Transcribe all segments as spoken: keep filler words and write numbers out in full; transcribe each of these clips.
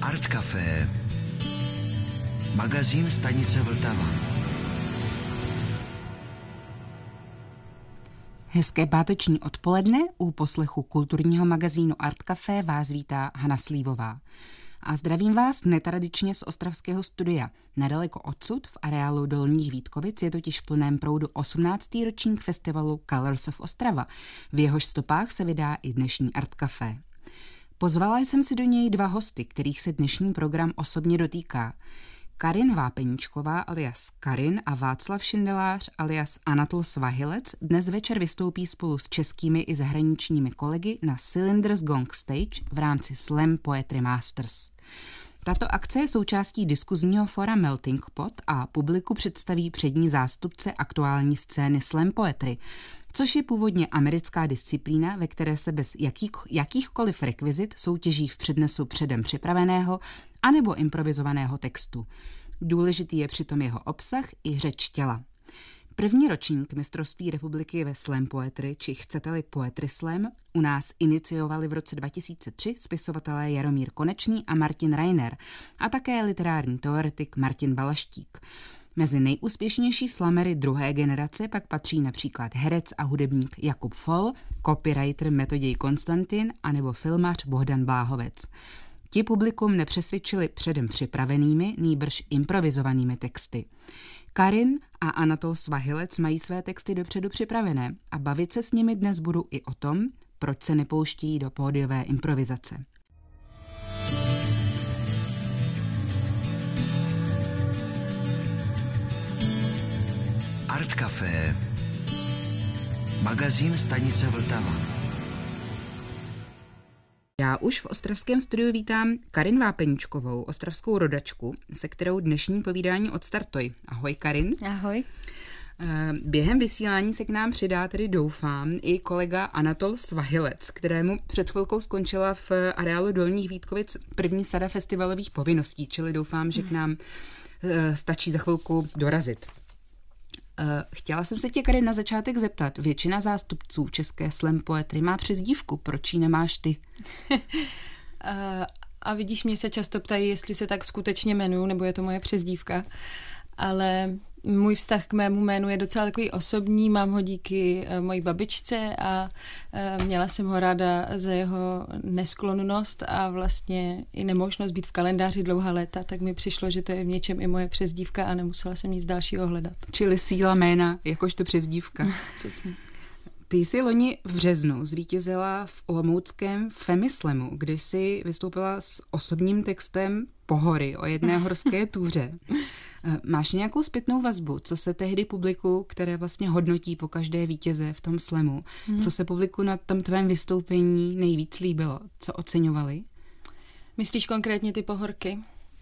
Art Café, magazín stanice Vltava. Hezké páteční odpoledne, u poslechu kulturního magazínu Art Café vás vítá Hana Slívová. A zdravím vás netradičně z ostravského studia. Nedaleko odsud, v areálu Dolních Vítkovic, je totiž v plném proudu osmnáctý ročník festivalu Colors of Ostrava. V jehož stopách se vydá i dnešní Art Café. Pozvala jsem si do něj dva hosty, kterých se dnešní program osobně dotýká. Karin Vápeníčková alias Karin a Václav Šindelář alias Anatol Svahilec dnes večer vystoupí spolu s českými i zahraničními kolegy na Cylinders Gong Stage v rámci Slam Poetry Masters. Tato akce je součástí diskuzního fora Melting Pot a publiku představí přední zástupce aktuální scény Slam Poetry, což je původně americká disciplína, ve které se bez jakých, jakýchkoliv rekvizit soutěží v přednesu předem připraveného anebo improvizovaného textu. Důležitý je přitom jeho obsah i řeč těla. První ročník mistrovství republiky ve slam poetry, či chcete-li poetry slam, u nás iniciovali v roce dva tisíce tři spisovatelé Jaromír Konečný a Martin Reiner a také literární teoretik Martin Balaštík. Mezi nejúspěšnější slamery druhé generace pak patří například herec a hudebník Jakub Foll, copywriter Metoděj Konstantin anebo filmař Bohdan Bláhovec. Ti publikum nepřesvědčili předem připravenými, nýbrž improvizovanými texty. Karin a Anatol Svahilec mají své texty dopředu připravené a bavit se s nimi dnes budu i o tom, proč se nepouštějí do pódiové improvizace. Art Café, magazín stanice Vltava. Já už v ostravském studiu vítám Karin Vápeníčkovou, ostravskou rodačku, se kterou dnešní povídání odstartuji. Ahoj Karin. Ahoj. Během vysílání se k nám přidá, tedy doufám, i kolega Anatol Svahilec, kterému před chvilkou skončila v areálu Dolních Vítkovic první sada festivalových povinností, čili doufám, že k nám stačí za chvilku dorazit. Chtěla jsem se tě, Karin, na začátek zeptat. Většina zástupců české slam poetry má přezdívku. Proč ji nemáš ty? A vidíš, mě se často ptají, jestli se tak skutečně jmenuju, nebo je to moje přezdívka. Ale můj vztah k mému jménu je docela takový osobní. Mám ho díky mojí babičce a měla jsem ho ráda za jeho nesklonnost a vlastně i nemožnost být v kalendáři dlouhá léta, tak mi přišlo, že to je v něčem i moje přezdívka a nemusela jsem nic dalšího hledat. Čili síla jména, jakožto přezdívka. Přesně. Ty jsi loni v březnu zvítězila v olomouckém Femislamu, kdy jsi vystoupila s osobním textem Pohory o jedné horské túře. Máš nějakou zpětnou vazbu, co se tehdy publiku, které vlastně hodnotí po každé vítěze v tom slamu, hmm. co se publiku na tom tvém vystoupení nejvíc líbilo? Co oceňovali? Myslíš konkrétně ty pohorky?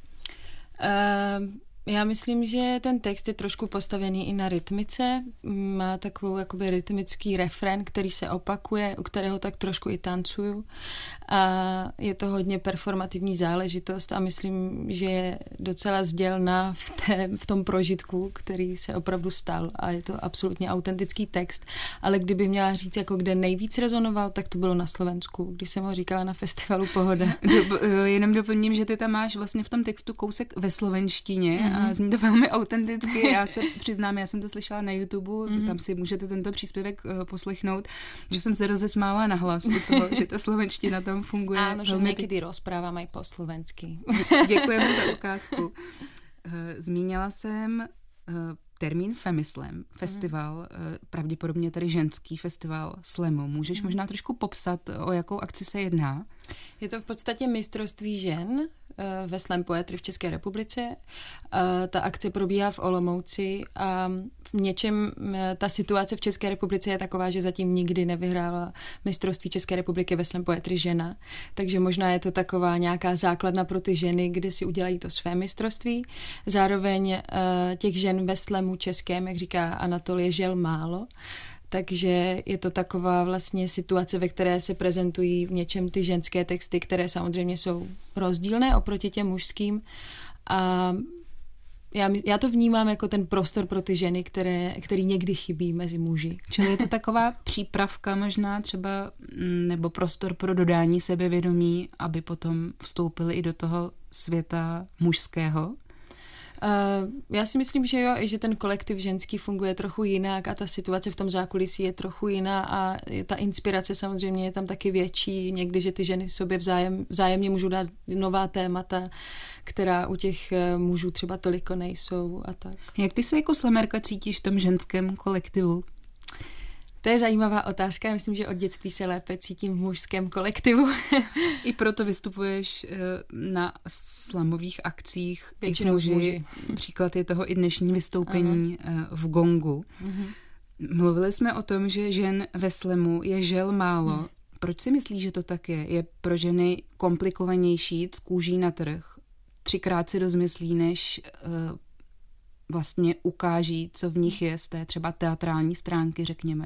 Uh... Já myslím, že ten text je trošku postavený i na rytmice. Má takovou jakoby rytmický refrén, který se opakuje, u kterého tak trošku i tancuju. A je to hodně performativní záležitost a myslím, že je docela sdělná v, té, v tom prožitku, který se opravdu stal. A je to absolutně autentický text. Ale kdyby měla říct, jako kde nejvíc rezonoval, tak to bylo na Slovensku, když jsem ho říkala na festivalu Pohoda. Do, jenom doplním, že ty tam máš vlastně v tom textu kousek ve slovenštině, a zní to velmi autenticky. Já se přiznám, já jsem to slyšela na YouTube, mm-hmm. tam si můžete tento příspěvek uh, poslechnout, že jsem se rozesmála na hlas u toho, že ta slovenština tam funguje. Áno, že někdy rozprávám aj po slovensky. Děkujeme za ukázku. Uh, zmínila jsem uh, termín Femislam, festival, mm. uh, pravděpodobně tedy ženský festival slamu. Můžeš mm. možná trošku popsat, o jakou akci se jedná? Je to v podstatě mistrovství žen ve slam poetry v České republice. Ta akce probíhá v Olomouci a v něčem ta situace v České republice je taková, že zatím nikdy nevyhrála mistrovství České republiky ve slam poetry žena. Takže možná je to taková nějaká základna pro ty ženy, kde si udělají to své mistrovství. Zároveň těch žen ve slamu českém, jak říká Anatol, je žel málo. Takže je to taková vlastně situace, ve které se prezentují v něčem ty ženské texty, které samozřejmě jsou rozdílné oproti těm mužským. A já, já to vnímám jako ten prostor pro ty ženy, které, který někdy chybí mezi muži. Čili je to taková přípravka možná třeba, nebo prostor pro dodání sebevědomí, aby potom vstoupili i do toho světa mužského? Uh, já si myslím, že jo, i že ten kolektiv ženský funguje trochu jinak a ta situace v tom zákulisí je trochu jiná a ta inspirace samozřejmě je tam taky větší. Někdy, že ty ženy sobě vzájem, vzájemně můžou dát nová témata, která u těch mužů třeba toliko nejsou a tak. Jak ty se jako slamerka cítíš v tom ženském kolektivu? To je zajímavá otázka. Já myslím, že od dětství se lépe cítím v mužském kolektivu. I proto vystupuješ na slamových akcích. Většinou s muži. Příklad je toho i dnešní vystoupení Aha. v Gongu. Mhm. Mluvili jsme o tom, že žen ve slamu je žel málo. Mhm. Proč si myslíš, že to tak je? Je pro ženy komplikovanější jít z kůží na trh? Třikrát si rozmyslí, než uh, vlastně ukáží, co v nich je z té třeba teatrální stránky, řekněme.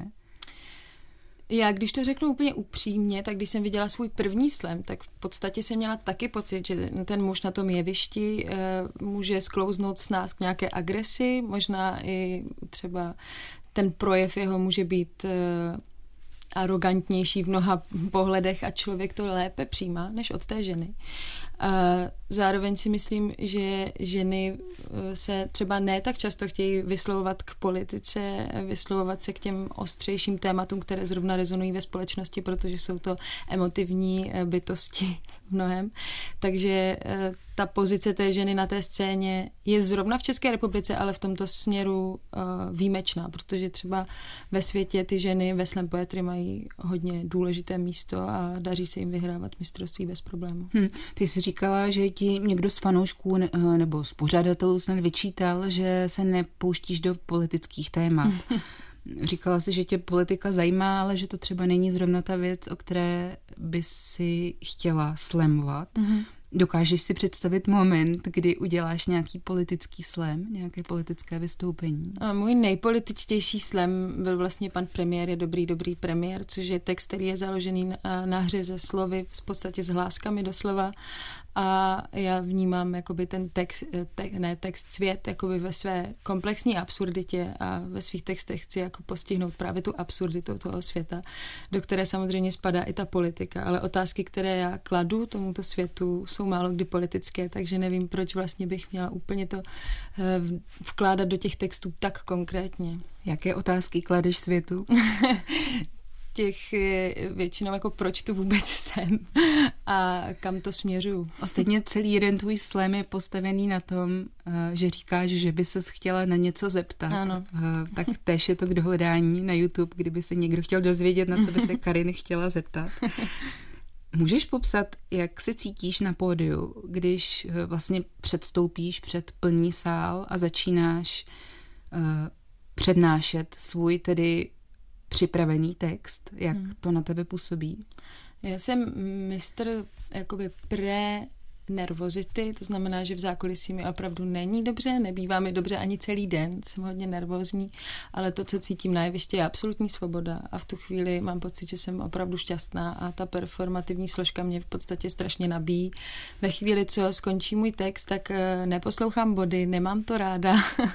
Já, když to řeknu úplně upřímně, tak když jsem viděla svůj první slam, tak v podstatě jsem měla taky pocit, že ten muž na tom jevišti e, může sklouznout s nás k nějaké agresi, možná i třeba ten projev jeho může být e, arrogantnější v mnoha pohledech a člověk to lépe přijímá než od té ženy. A zároveň si myslím, že ženy se třeba ne tak často chtějí vyslovovat k politice, vyslovovat se k těm ostřejším tématům, které zrovna rezonují ve společnosti, protože jsou to emotivní bytosti v mnohem. Takže ta pozice té ženy na té scéně je zrovna v České republice, ale v tomto směru výjimečná, protože třeba ve světě ty ženy ve slam poetry mají hodně důležité místo a daří se jim vyhrávat mistrovství bez problému. Hmm. Ty jsi říkala, že ti někdo z fanoušků nebo z pořadatelů snad vyčítal, že se nepouštíš do politických témat. Říkala jsi, že tě politika zajímá, ale že to třeba není zrovna ta věc, o které by si chtěla slamovat. Mm-hmm. Dokážeš si představit moment, kdy uděláš nějaký politický slam, nějaké politické vystoupení? A můj nejpolitičtější slam byl vlastně Pan premiér je dobrý, dobrý premiér, což je text, který je založený na, na hře ze slovy, v podstatě s hláskami doslova. A já vnímám jakoby ten text, te, ne text, svět jakoby ve své komplexní absurditě a ve svých textech chci jako postihnout právě tu absurditu toho světa, do které samozřejmě spadá i ta politika, ale otázky, které já kladu tomuto světu, jsou málo kdy politické, takže nevím, proč vlastně bych měla úplně to vkládat do těch textů tak konkrétně. Jaké otázky kladeš světu? Těch většinou jako proč tu vůbec jsem a kam to směřuju. Ostatně celý jeden tvůj slam je postavený na tom, že říkáš, že by ses chtěla na něco zeptat. Ano. Tak též je to k dohledání na YouTube, kdyby se někdo chtěl dozvědět, na co by se Karin chtěla zeptat. Můžeš popsat, jak se cítíš na pódiu, když vlastně předstoupíš před plný sál a začínáš uh, přednášet svůj tedy připravený text? Jak hmm. to na tebe působí? Já jsem mistr jakoby pre nervozity, to znamená, že v zákulisí mi opravdu není dobře, nebývá mi dobře ani celý den, jsem hodně nervózní, ale to, co cítím na jevišti, je absolutní svoboda a v tu chvíli mám pocit, že jsem opravdu šťastná a ta performativní složka mě v podstatě strašně nabíjí. Ve chvíli, co skončí můj text, tak neposlouchám body, nemám to ráda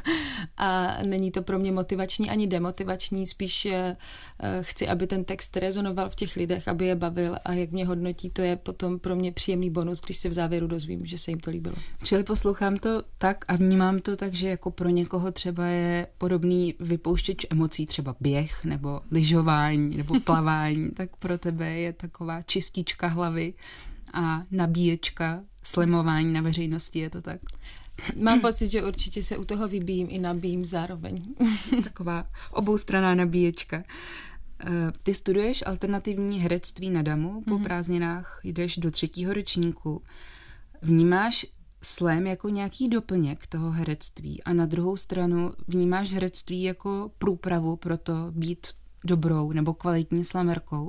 a není to pro mě motivační ani demotivační, spíš chci, aby ten text rezonoval v těch lidech, aby je bavil a jak mě hodnotí, to je potom pro mě příjemný bonus, když se v závěru dozvím, že se jim to líbilo. Čili poslouchám to tak a vnímám to tak, že jako pro někoho třeba je podobný vypouštěč emocí, třeba běh nebo lyžování nebo plavání, tak pro tebe je taková čistička hlavy a nabíječka, slamování na veřejnosti, je to tak? Mám pocit, že určitě se u toho vybíjím i nabíjím zároveň. Taková oboustranná nabíječka. Ty studuješ alternativní herectví na Damu, po prázdninách jdeš do třetího ročníku. Vnímáš slam jako nějaký doplněk toho herectví a na druhou stranu vnímáš herectví jako průpravu pro to být dobrou nebo kvalitní slamerkou?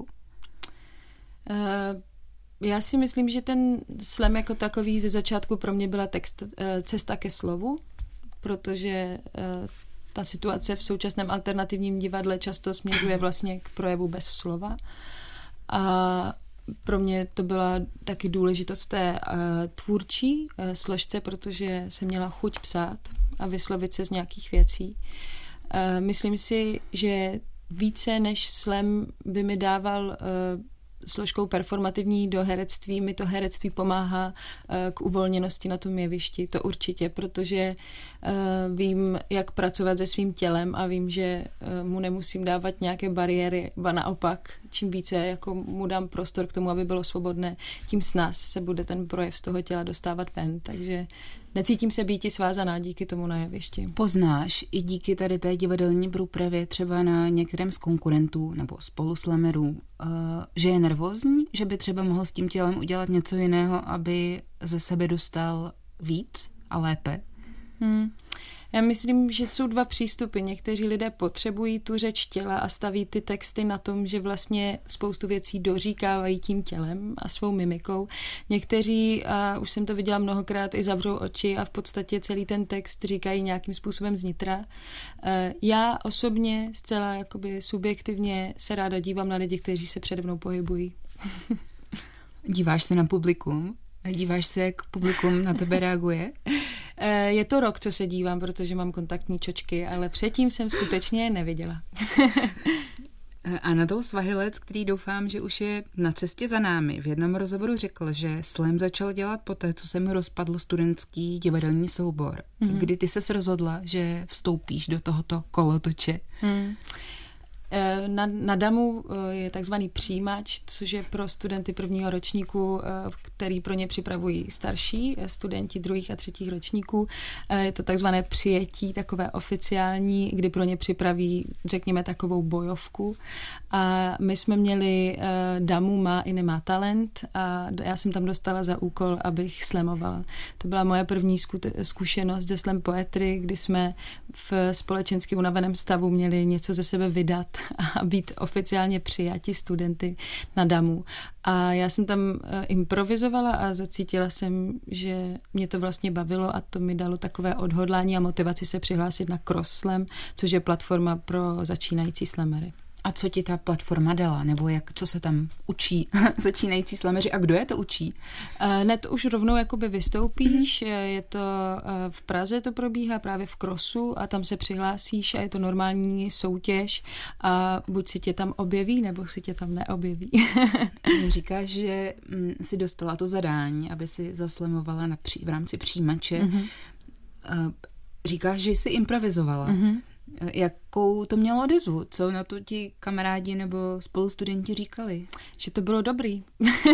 Uh, já si myslím, že ten slam jako takový ze začátku pro mě byla text, uh, cesta ke slovu, protože uh, ta situace v současném alternativním divadle často směřuje vlastně k projevu bez slova. A pro mě to byla taky důležitost v té uh, tvůrčí uh, složce, protože jsem měla chuť psát a vyslovit se z nějakých věcí. Myslím si, že více než slam by mi dával složkou performativní do herectví, mi to herectví pomáhá k uvolněnosti na tom jevišti, to určitě, protože vím, jak pracovat se svým tělem a vím, že mu nemusím dávat nějaké bariéry, ba naopak, čím více jako mu dám prostor k tomu, aby bylo svobodné, tím snáz se bude ten projev z toho těla dostávat ven, takže necítím se býti svázaná díky tomu na jevišti. Poznáš i díky tady té divadelní průpravě třeba na některém z konkurentů nebo spoluslamerů, že je nervózní, že by třeba mohl s tím tělem udělat něco jiného, aby ze sebe dostal víc a lépe? Hmm. Já myslím, že jsou dva přístupy. Někteří lidé potřebují tu řeč těla a staví ty texty na tom, že vlastně spoustu věcí doříkávají tím tělem a svou mimikou. Někteří, a už jsem to viděla mnohokrát, i zavřou oči a v podstatě celý ten text říkají nějakým způsobem znitra. Já osobně zcela jakoby subjektivně se ráda dívám na lidi, kteří se přede mnou pohybují. Díváš se na publikum? Díváš se, jak publikum na tebe reaguje? Je to rok, co se dívám, protože mám kontaktní čočky, ale předtím jsem skutečně neviděla. Anatol Svahilec, který doufám, že už je na cestě za námi, v jednom rozhovoru řekl, že slam začal dělat poté, co se mu rozpadl studentský divadelní soubor. Mm. Kdy ty ses rozhodla, že vstoupíš do tohoto kolotoče? Mm. Na, na DAMu je takzvaný přijímač, což je pro studenty prvního ročníku, který pro ně připravují starší studenti druhých a třetích ročníků. Je to takzvané přijetí, takové oficiální, kdy pro ně připraví, řekněme, takovou bojovku. A my jsme měli DAMu má i nemá talent a já jsem tam dostala za úkol, abych slamovala. To byla moje první zkušenost ze slam poetry, kdy jsme v společensky unaveném stavu měli něco ze sebe vydat a být oficiálně přijati studenty na DAMu. A já jsem tam improvizovala a zacítila jsem, že mě to vlastně bavilo a to mi dalo takové odhodlání a motivaci se přihlásit na Cross Slam, což je platforma pro začínající slamery. A co ti ta platforma dala? Nebo jak, co se tam učí začínající slameři? A kdo je to učí? Uh, ne, to už rovnou jakoby vystoupíš. Mm-hmm. Je to uh, v Praze to probíhá právě v Crossu a tam se přihlásíš a je to normální soutěž a buď si tě tam objeví, nebo si tě tam neobjeví. Říkáš, že mm, si dostala to zadání, aby si zaslamovala na pří, v rámci přijímače. Mm-hmm. Uh, říkáš, že jsi improvizovala. Mm-hmm. Jakou to mělo odezvu? Co na to ti kamarádi nebo spolustudenti říkali? Že to bylo dobrý.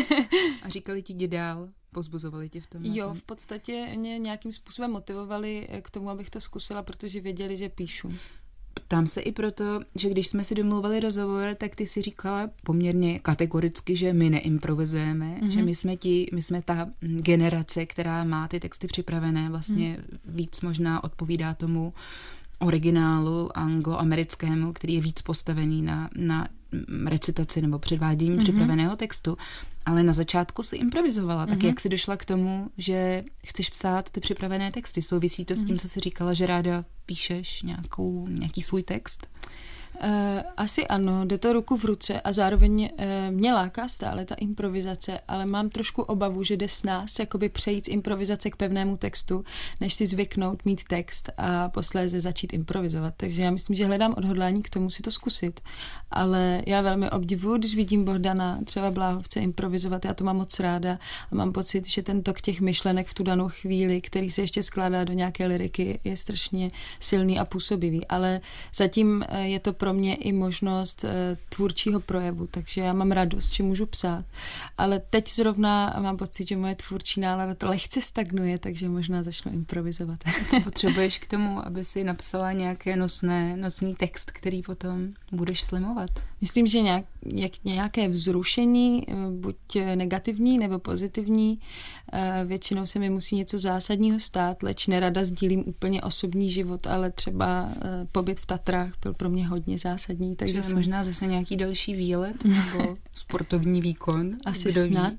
A říkali ti jdi dál? Pozbuzovali tě v tom? Jo, v podstatě mě nějakým způsobem motivovali k tomu, abych to zkusila, protože věděli, že píšu. Ptám se i proto, že když jsme si domluvali rozhovor, tak ty si říkala poměrně kategoricky, že my neimprovizujeme, mm-hmm. že my jsme ti, my jsme ta generace, která má ty texty připravené, vlastně mm. víc možná odpovídá tomu originálu angloamerickému, který je víc postavený na, na recitaci nebo předvádění mm-hmm. připraveného textu. Ale na začátku si improvizovala. Mm-hmm. Tak jak jsi došla k tomu, že chceš psát ty připravené texty? Souvisí to mm-hmm. s tím, co jsi říkala, že ráda píšeš nějakou, nějaký svůj text? Uh, asi ano, jde to ruku v ruce a zároveň uh, mě láká stále ta improvizace, ale mám trošku obavu, že jde s nás jakoby přejít z improvizace k pevnému textu, než si zvyknout mít text a posléze začít improvizovat. Takže já myslím, že hledám odhodlání k tomu si to zkusit. Ale já velmi obdivuju, když vidím Bohdana třeba Bláhovce improvizovat, já to mám moc ráda a mám pocit, že ten tok těch myšlenek v tu danou chvíli, který se ještě skládá do nějaké lyriky, je strašně silný a působivý. Ale zatím je to pro mě i možnost uh, tvůrčího projevu, takže já mám radost, že můžu psát. Ale teď zrovna mám pocit, že moje tvůrčí nálada to lehce stagnuje, takže možná začnu improvizovat. Co potřebuješ k tomu, aby si napsala nějaké nosné, nosný text, který potom budeš slamovat? Myslím, že nějak, jak, nějaké vzrušení, buď negativní nebo pozitivní, většinou se mi musí něco zásadního stát, leč nerada sdílím úplně osobní život, ale třeba pobyt v Tatrách byl pro mě hodně zásadní. Takže jsem... možná zase nějaký další výlet nebo sportovní výkon. Asi snad.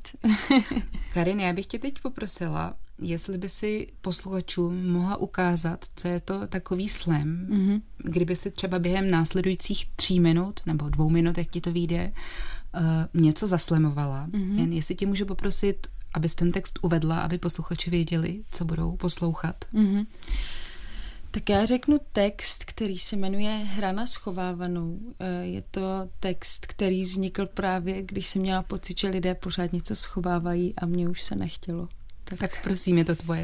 Karin, já bych tě teď poprosila, jestli by si posluchačům mohla ukázat, co je to takový slam, mm-hmm. kdyby si třeba během následujících tří minut nebo dvou minut, jak ti to vyjde, uh, něco zaslamovala. Mm-hmm. Jen jestli tě můžu poprosit, abys ten text uvedla, aby posluchači věděli, co budou poslouchat. Mm-hmm. Tak já řeknu text, který se jmenuje Hra na schovávanou. Je to text, který vznikl právě, když jsem měla pocit, že lidé pořád něco schovávají a mně už se nechtělo. Tak, tak prosím, je to tvoje.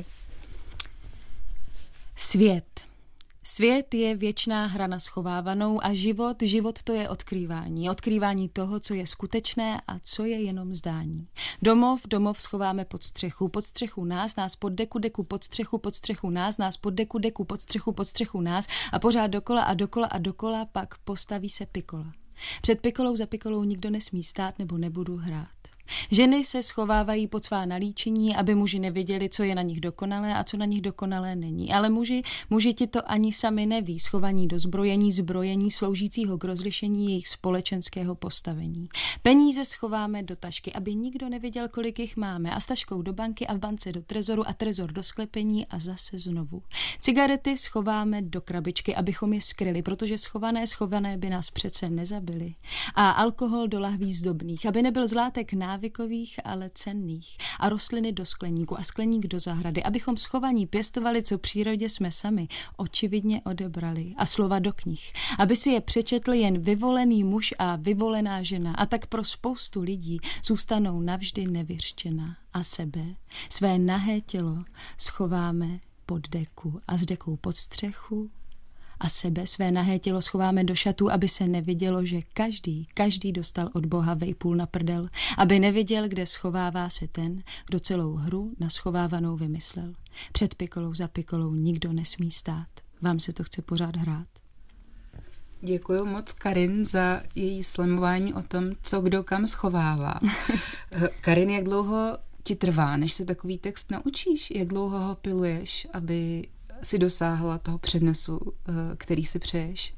Svět. Svět je věčná hra na schovávanou a život, život to je odkrývání. Odkrývání toho, co je skutečné a co je jenom zdání. Domov, domov schováme pod střechu, pod střechu nás, nás pod deku, deku pod střechu, pod střechu nás, nás pod deku, deku pod střechu, pod střechu nás a pořád dokola a dokola a dokola pak postaví se pikola. Před pikolou za pikolou nikdo nesmí stát nebo nebudu hrát. Ženy se schovávají pod svá nalíčení, aby muži nevěděli, co je na nich dokonalé a co na nich dokonalé není. Ale muži, muži ti to ani sami neví, schovaní do zbrojení, zbrojení sloužícího k rozlišení jejich společenského postavení. Peníze schováme do tašky, aby nikdo nevěděl, kolik jich máme, a s taškou do banky a v bance do trezoru a trezor do sklepení a zase znovu. Cigarety schováme do krabičky, abychom je skryli, protože schované schované by nás přece nezabili. A alkohol do lahví zdobných, aby nebyl zlátek návykových, ale cenných. A rostliny do skleníku a skleník do zahrady, abychom schovaní pěstovali, co přírodě jsme sami očividně odebrali. A slova do knih, aby si je přečetl jen vyvolený muž a vyvolená žena. A tak pro spoustu lidí zůstanou navždy nevyřčena. A sebe, své nahé tělo, schováme pod deku a s dekou pod střechu. A sebe, své nahé tělo schováme do šatů, aby se nevidělo, že každý, každý dostal od Boha vejpůl na prdel, aby neviděl, kde schovává se ten, kdo celou hru na schovávanou vymyslel. Před pikolou za pikolou nikdo nesmí stát. Vám se to chce pořád hrát. Děkuji moc Karin za její slamování o tom, co kdo kam schovává. Karin, jak dlouho ti trvá, než se takový text naučíš? Jak dlouho ho piluješ, aby si dosáhla toho přednesu, který si přeješ?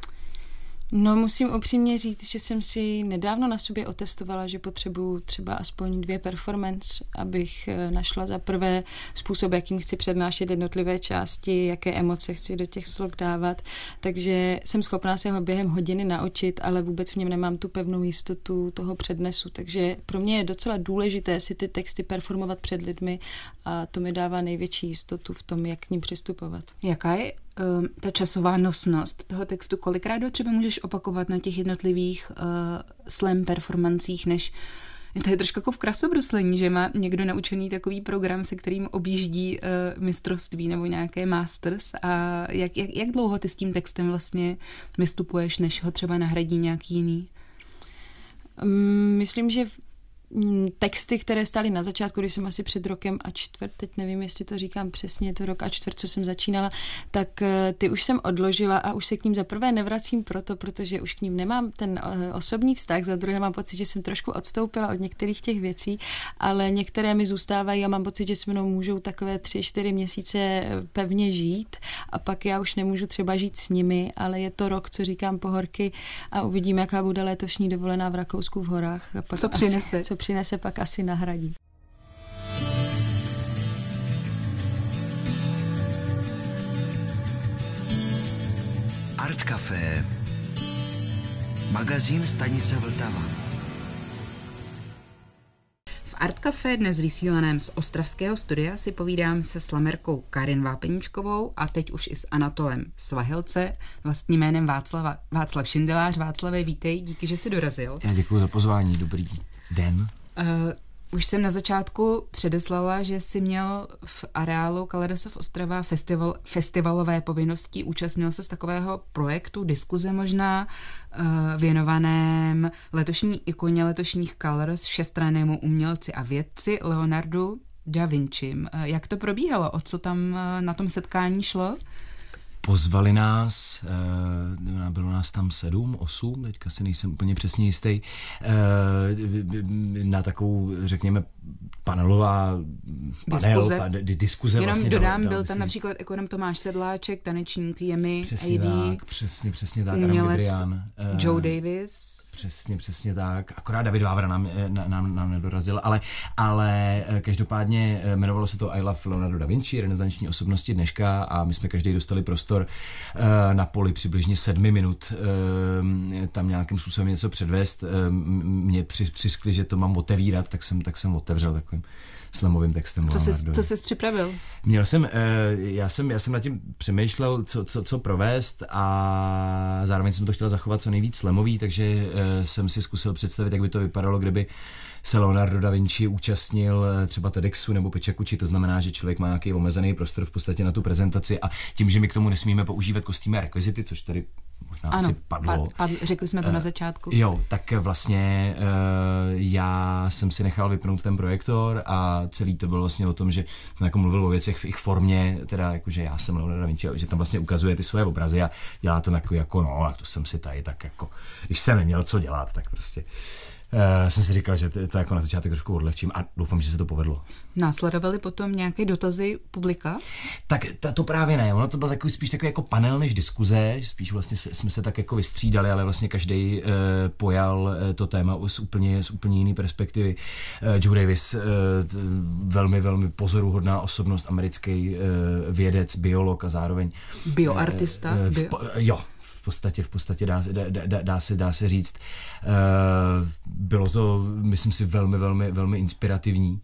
No, musím upřímně říct, že jsem si nedávno na sobě otestovala, že potřebuju třeba aspoň dvě performance, abych našla za prvé způsob, jakým chci přednášet jednotlivé části, jaké emoce chci do těch slov dávat. Takže jsem schopná se ho během hodiny naučit, ale vůbec v něm nemám tu pevnou jistotu toho přednesu. Takže pro mě je docela důležité si ty texty performovat před lidmi a to mi dává největší jistotu v tom, jak k ním přistupovat. Jaká je um, ta časová nosnost toho textu? Kolikrát ho třeba můžeš opakovat na těch jednotlivých uh, slam performancích, než to je trošku jako v krasobruslení, že má někdo naučený takový program, se kterým objíždí uh, mistrovství nebo nějaké masters, a jak, jak, jak dlouho ty s tím textem vlastně vystupuješ, než ho třeba nahradí nějaký jiný? Um, myslím, že texty, které stály na začátku, když jsem asi před rokem a čtvrt, teď nevím, jestli to říkám přesně, je to rok a čtvrt, co jsem začínala, tak ty už jsem odložila a už se k ním za prvé nevracím proto, protože už k ním nemám ten osobní vztah, za druhé mám pocit, že jsem trošku odstoupila od některých těch věcí, ale některé mi zůstávají a mám pocit, že se mnou můžou takové tři, čtyři měsíce pevně žít a pak já už nemůžu třeba žít s nimi, ale je to rok, co říkám pohorky a uvidíme, jaká bude letošní dovolená v Rakousku v horách. A pak co přinese? Asi, co přinese, pak asi nahradí. Art Café, magazín stanice Vltava. V Art Café, dnes vysílaném z ostravského studia, si povídám se slamerkou Karin Vápeníčkovou a teď už i s Anatolem Svahilce, vlastním jménem Václava, Václav Šindelář. Václave, vítej, díky, že jsi dorazil. Já děkuji za pozvání, dobrý den. Uh, už jsem na začátku předeslala, že jsi měl v areálu Kaledosov Ostrava festival, festivalové povinnosti, účastnil se z takového projektu, diskuze možná, uh, věnovaném letošní ikoně letošních Colors, všestrannému umělci a vědci Leonardu da Vinčim. Uh, jak to probíhalo? O co tam uh, na tom setkání šlo? Pozvali nás, bylo nás tam sedm, osm, teďka si nejsem úplně přesně jistý, na takovou, řekněme, panelová panel, diskuze. Pa, diskuze Jenom vlastně dodám, dal, byl dal, tam například ekonom Tomáš Sedláček, tanečník Jemi, přesně A D, tak, přesně, přesně tak, umělec Adam Joe Davis. Přesně, přesně tak. Akorát David Vávra nám, nám, nám nedorazil, ale, ale každopádně jmenovalo se to I Love Leonardo da Vinci, renesanční osobnosti dneška, a my jsme každý dostali prostor na poli přibližně sedmi minut tam nějakým způsobem něco předvést. Mě přiskli, že to mám otevírat, tak jsem, tak jsem otevřel takovým slamovým textem. textem. Co jsi, co jsi připravil? Měl jsem, já jsem, já jsem nad tím přemýšlel, co, co, co provést a zároveň jsem to chtěl zachovat co nejvíc slamový, takže jsem si zkusil představit, jak by to vypadalo, kdyby se Leonardo da Vinci účastnil třeba TEDxu nebo Pečekuči, to znamená, že člověk má nějaký omezený prostor v podstatě na tu prezentaci a tím, že my k tomu nesmíme používat kostýmy a rekvizity, což tady možná ano, asi padlo. Pad, pad, řekli jsme to uh, na začátku. Jo, tak vlastně uh, já jsem si nechal vypnout ten projektor a celý to bylo vlastně o tom, že jsem jako mluvil o věcech v jejich formě, teda jakože já jsem Leonardo da Vinci, že tam vlastně ukazuje ty svoje obrazy a dělá to jako, jako no, a to jsem si tady tak jako, když jsem neměl co dělat, tak prostě Uh, jsem si říkal, že to, to jako na začátek trošku odlehčím a doufám, že se to povedlo. Následovaly potom nějaké dotazy publika? Tak to, to právě ne, ono to byl takový, spíš takový jako panel než diskuze, spíš vlastně se, jsme se tak jako vystřídali, ale vlastně každý uh, pojal uh, to téma z úplně, z úplně jiný perspektivy. Uh, Joe Davis, uh, velmi, velmi pozoruhodná osobnost, americký uh, vědec, biolog a zároveň bioartista. Uh, uh, bio. po, uh, jo. V podstatě, v podstatě dá, dá, dá, dá, se, dá se říct. Bylo to, myslím si, velmi, velmi, velmi inspirativní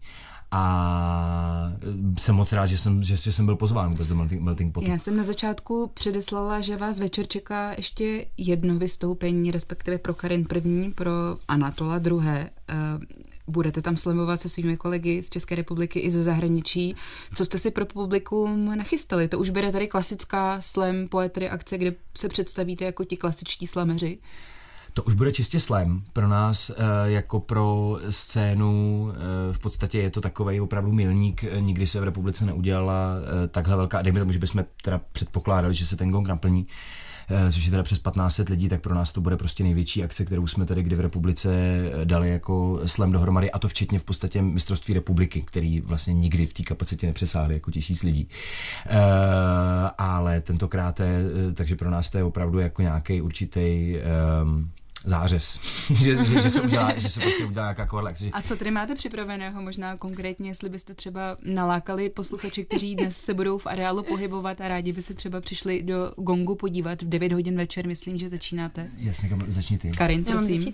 a jsem moc rád, že jsem, že jsem byl pozván vůbec do Melting, Melting Potu. Já jsem na začátku předeslala, že vás večer čeká ještě jedno vystoupení, respektive pro Karin první, pro Anatola druhé. Budete tam slamovat se svými kolegy z České republiky i ze zahraničí. Co jste si pro publikum nachystali? To už bude tady klasická slam poetry akce, kde se představíte jako ti klasičtí slameři? To už bude čistě slam. Pro nás jako pro scénu v podstatě je to takovej opravdu milník. Nikdy se v republice neudělala takhle velká, dejme tomu, že bychom teda předpokládali, že se ten gong naplní, což je teda přes patnáct set lidí, tak pro nás to bude prostě největší akce, kterou jsme tady kdy v republice dali jako slam dohromady, a to včetně v podstatě mistrovství republiky, který vlastně nikdy v té kapacitě nepřesáhli jako tisíc lidí. E, ale tentokrát, takže pro nás to je opravdu jako nějaký určitý um, zářez, že, že, že, se udělá, že se prostě udělá nějaká korelace. A co tedy máte připraveného, možná konkrétně, jestli byste třeba nalákali posluchači, kteří dnes se budou v areálu pohybovat a rádi by se třeba přišli do gongu podívat v devět hodin večer, myslím, že začínáte. Jasně, začni ty. Karin, prosím.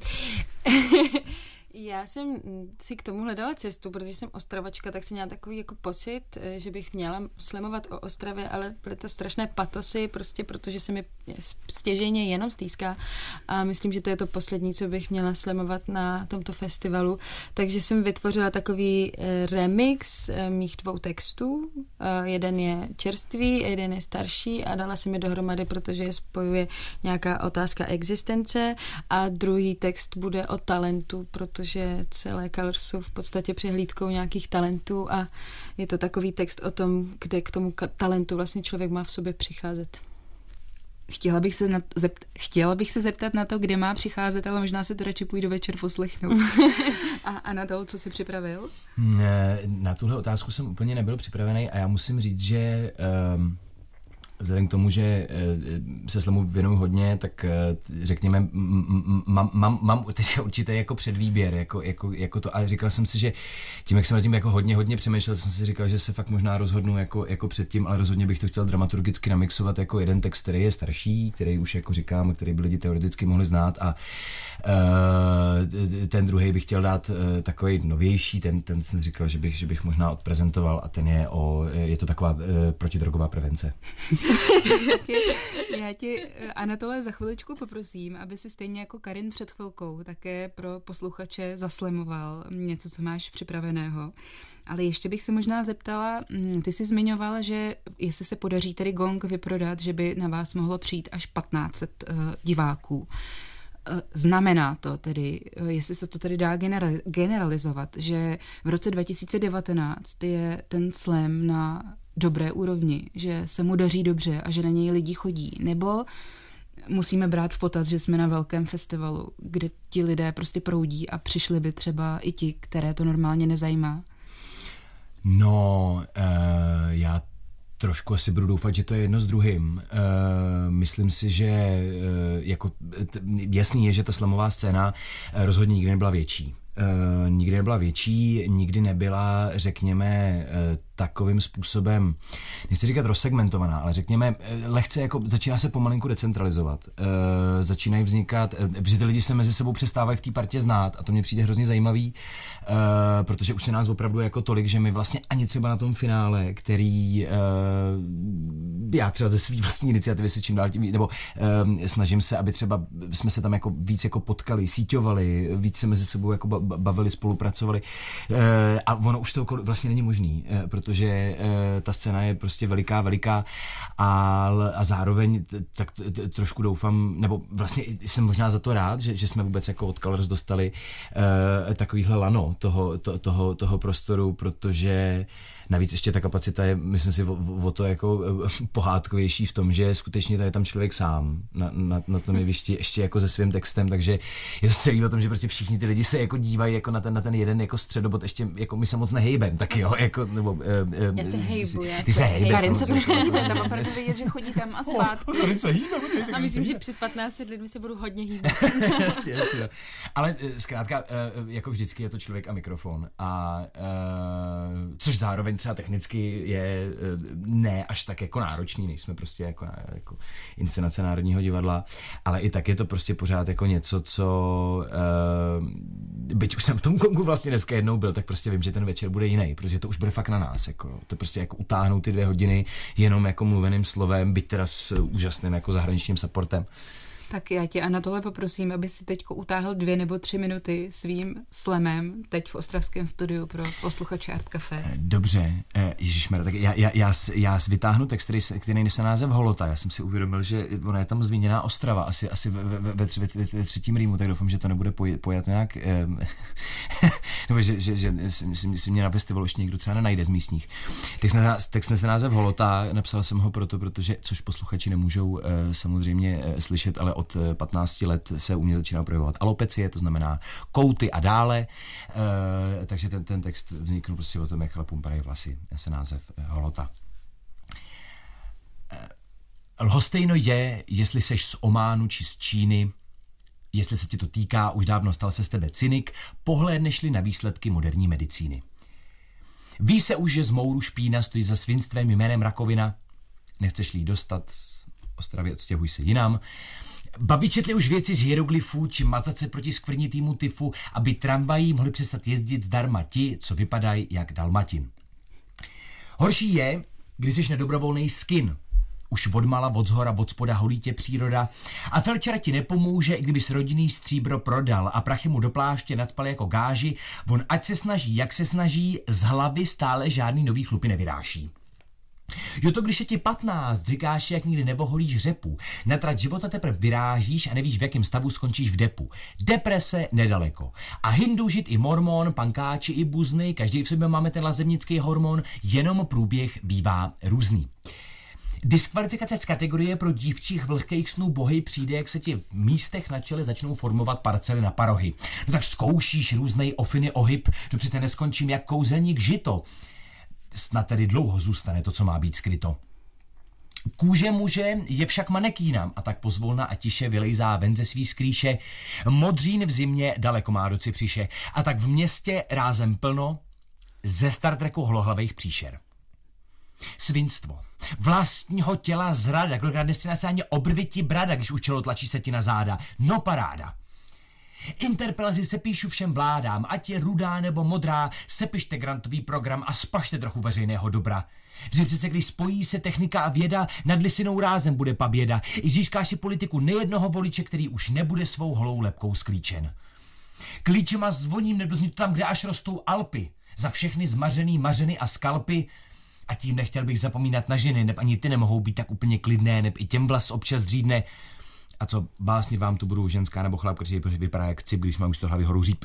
Já jsem si k tomu hledala cestu, protože jsem Ostravačka, tak jsem měla takový jako pocit, že bych měla slamovat o Ostravě, ale byly to strašné patosy, prostě protože se mi stěžejně jenom stýská a myslím, že to je to poslední, co bych měla slamovat na tomto festivalu. Takže jsem vytvořila takový remix mých dvou textů. Jeden je čerstvý, jeden je starší a dala jsem je dohromady, protože je spojuje nějaká otázka existence, a druhý text bude o talentu, protože že celé Colors jsou v podstatě přehlídkou nějakých talentů a je to takový text o tom, kde k tomu talentu vlastně člověk má v sobě přicházet. Chtěla bych se, na, zept, chtěla bych se zeptat na to, kde má přicházet, ale možná se to radši půjdu večer poslechnout. A Anatol, co jsi připravil? Na tuhle otázku jsem úplně nebyl připravený a já musím říct, že um, vzhledem k tomu, že se slamu věnuju hodně, tak řekněme, mám, mám, mám teď určitě jako předvýběr, jako, jako, jako to, a říkal jsem si, že tím, jak jsem na tím jako hodně, hodně přemýšlel, jsem si říkal, že se fakt možná rozhodnu jako, jako předtím, ale rozhodně bych to chtěl dramaturgicky namixovat jako jeden text, který je starší, který už jako říkám, který by lidi teoreticky mohli znát, a uh, ten druhý bych chtěl dát uh, takový novější, ten, ten jsem říkal, že bych, že bych možná odprezentoval, a ten je o, je to taková uh, protidrogová prevence. Já tě, Anatole, za chviličku poprosím, aby si stejně jako Karin před chvilkou také pro posluchače zaslemoval něco, co máš připraveného. Ale ještě bych se možná zeptala, ty jsi zmiňovala, že jestli se podaří tedy gong vyprodat, že by na vás mohlo přijít až patnáct set uh, diváků. Znamená to tedy, jestli se to tedy dá generalizovat, že v roce dva tisíce devatenáct je ten slam na dobré úrovni, že se mu daří dobře a že na něj lidi chodí, nebo musíme brát v potaz, že jsme na velkém festivalu, kde ti lidé prostě proudí a přišli by třeba i ti, které to normálně nezajímá? No, uh, já trošku asi budu doufat, že to je jedno s druhým. Uh, myslím si, že uh, jako t- jasný je, že ta slamová scéna uh, rozhodně nikdy nebyla větší. Uh, nikdy nebyla větší, nikdy nebyla, řekněme, uh, takovým způsobem, nechci říkat rozsegmentovaná, ale řekněme, uh, lehce jako začíná se pomalinku decentralizovat. Uh, začínají vznikat, uh, protože ty lidi se mezi sebou přestávají v té partě znát a to mě přijde hrozně zajímavý, uh, protože už se nás opravdu jako tolik, že my vlastně ani třeba na tom finále, který uh, já třeba ze svý vlastní iniciativy si čím dál tím, nebo uh, snažím se, aby třeba jsme se tam jako víc jako potkali, síťovali, víc se mezi sebou jako bavili, spolupracovali. A ono už to vlastně není možný, protože ta scéna je prostě veliká, veliká a, a zároveň tak trošku doufám, nebo vlastně jsem možná za to rád, že, že jsme vůbec jako od Colors dostali takovýhle lano toho, to, toho, toho prostoru, protože navíc ještě ta kapacita je, myslím si, o, o to jako pohádkovější v tom, že skutečně je tam člověk sám na, na, na tom jevišti, ještě jako se svým textem, takže je to celý o tom, že prostě všichni ty lidi se jako dívají jako na ten, na ten jeden jako středobod, ještě jako my se moc nehejbem, tak jo, jako, nebo... Já se hejbu, já Ty se hejbeš. Karin se trošku tam opravdu vidět, že chodí tam a zpátky. A myslím, že před patnácti lidmi se budu hodně hýbat. Jasně, jasně. Ale zkrátka, jako vždycky je to člověk a mikrofon a což zároveň třeba technicky je ne až tak jako náročný, nejsme prostě jako, jako inscenace Národního divadla, ale i tak je to prostě pořád jako něco, co uh, byť už jsem v tom Kongu vlastně dneska jednou byl, tak prostě vím, že ten večer bude jiný, protože to už bude fakt na nás, jako, to prostě jako utáhnout ty dvě hodiny jenom jako mluveným slovem, byť teda s úžasným jako zahraničním supportem. Tak já tě, Anna, tohle poprosím, aby si teďko utáhl dvě nebo tři minuty svým slemem teď v ostravském studiu pro posluchače Art Café. Dobře, ježišmarja, tak já, já, já, já vytáhnu text, který, který nese název Holota. Já jsem si uvědomil, že ona je tam zmíněná Ostrava, asi, asi ve, ve, ve, ve, ve, ve třetím rýmu, tak doufám, že to nebude poj, pojat nějak, eh, nebo že, že, že si, si mě na festivalu ještě někdo třeba nenajde z místních. Text nese název Holota, napsal jsem ho proto, protože, což posluchači nemůžou eh, samozřejmě eh, slyšet, ale od patnácti let se u mě začíná projevovat alopecie, to znamená kouty a dále. E, takže ten, ten text vznikl prostě o tom, jak chlapům padají vlasy. Se název Holota. E, lhostejno je, jestli seš z Ománu či z Číny, jestli se ti to týká, už dávno stal se z tebe cynik, pohlédneš-li na výsledky moderní medicíny. Ví se už, že z mouru špína stojí za svinstvem jménem rakovina. Nechceš-li ji dostat z Ostravy, odstěhuj se jinam. Babi četli už věci z hieroglyfů či mazat se proti skvrnitýmu tyfu, aby tramvají mohli přestat jezdit zdarma ti, co vypadají jak dalmatin. Horší je, když jsi nedobrovolnej skin. Už odmala, od zhora, od spoda holí tě příroda a felčera ti nepomůže, i kdyby s rodinný stříbro prodal a prachy mu do pláště nadspal jako gáži, on ať se snaží, jak se snaží, z hlavy stále žádný nový chlupy nevyráší. Jo, to když je ti patnáct, říkáš, jak nikdy nevoholíš řepu, na trať života teprve vyrážíš a nevíš, v jakém stavu skončíš v depu. Deprese nedaleko. A hindu žid i mormon, pankáči i buzny, každý v sobě máme ten lazevnický hormon, jenom průběh bývá různý. Diskvalifikace z kategorie pro dívčích vlhkých snů bohy přijde, jak se ti v místech na čele začnou formovat parcely na parohy. No tak zkoušíš různej ofiny ohyb, to přece neskončím jak kouzelník žito. Snad tedy dlouho zůstane to, co má být skryto. Kůže muže je však manekínam a tak pozvolna a tiše vylejzá ven ze svý skrýše. Modřín v zimě daleko má do Cipřiše a tak v městě rázem plno ze Star Treku holohlavých příšer. Svinstvo. Vlastního těla zrada, kolikrát destinace ani obrviti brada, když už čelo tlačí se ti na záda. No paráda. Interpelaci se píšu všem vládám, ať je rudá nebo modrá, sepište grantový program a spašte trochu veřejného dobra. Vždyť přece, když spojí se technika a věda, nad lisinou rázem bude paběda. I získáš si politiku nejednoho voliče, který už nebude svou holou lebkou sklíčen. Klíčema zvoním nedozní to tam, kde až rostou Alpy. Za všechny zmařený mařeny a skalpy. A tím nechtěl bych zapomínat na ženy, neb ani ty nemohou být tak úplně klidné, neb i těm vlas občas dřídne. A co básnit vám tu budou ženská nebo chlap, který vypadá jak cip, když má už to hlavy horu říp.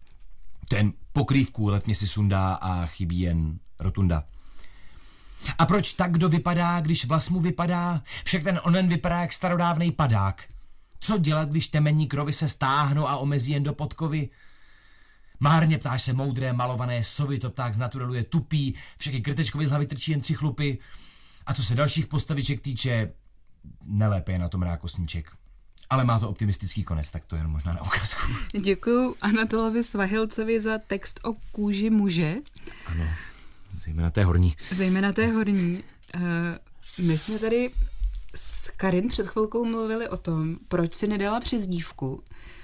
Ten pokrývku letně si sundá a chybí jen rotunda. A proč tak, kdo vypadá, když vlas mu vypadá? Však ten onen vypadá jak starodávnej padák. Co dělat, když temení krovy se stáhnou a omezí jen do podkovy? Márně ptáš se moudré malované sovy, to pták z naturelu je tupý, však i krtečkovi z hlavy trčí jen tři chlupy. A co se dalších postaviček týče, nelépe je na tom rákosníček. ale má to optimistický konec, tak to je možná na ukázku. Děkuju Anatolovi Svahilcovi za text o kůži muže. Ano, zejména té horní. Zejména té horní. My jsme tady s Karin před chvilkou mluvili o tom, proč si nedala přezdívku.